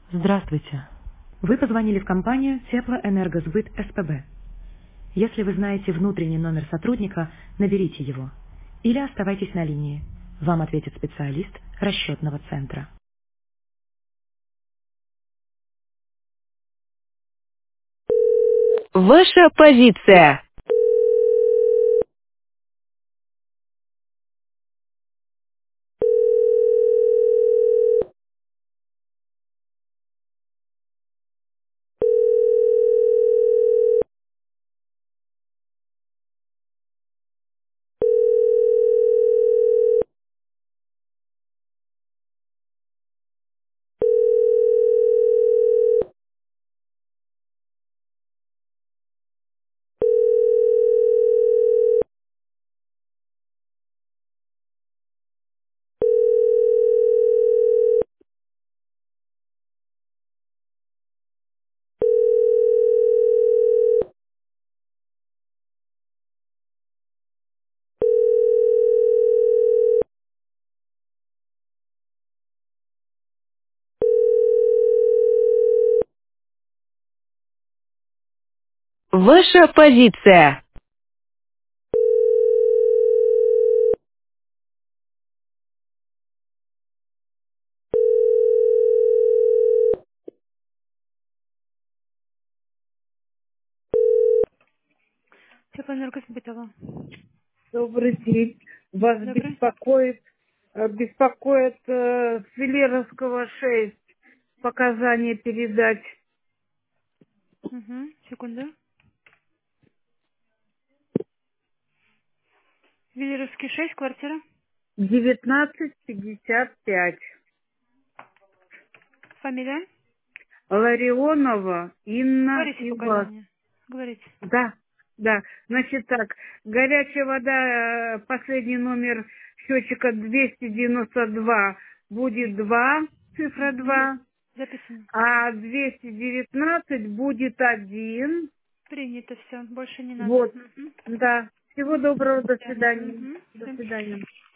Здравствуйте. Вы позвонили в компанию Теплоэнергосбыт СПБ. Если вы знаете внутренний номер сотрудника, наберите его. Или оставайтесь на линии. Вам ответит специалист расчетного центра. Ваша позиция. Ваша позиция. Теплоэнергосбытово. Добрый день. Вас Добрый. беспокоит Филеровского 6 показания передать Угу. Секунду. Велеровский 6, квартира. 1955. Фамилия. Ларионова Инна Говорите Ивас. показания. Говорите. Да, да. Значит так, горячая вода, последний номер счетчика 292 будет 2, цифра Угу. 2, Записано. а 219 будет 1. Принято все. Больше не надо. Вот, Угу. да. Всего доброго, До до свидания. свидания. Угу. До Всё. свидания.